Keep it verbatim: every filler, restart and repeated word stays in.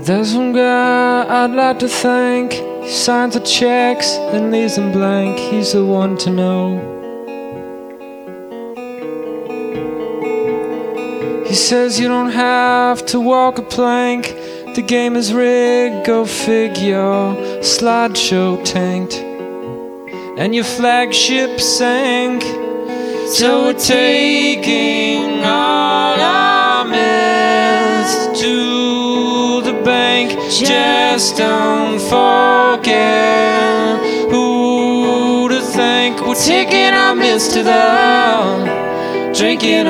There's one guy I'd like to thank. He signs the checks and leaves them blank. He's the one to know. He says you don't have to walk a plank. The game is rigged, go figure. Slideshow tanked and your flagship sank. So we're taking all our mess to the bank. Just don't forget who to thank. We're taking our mess to the drinking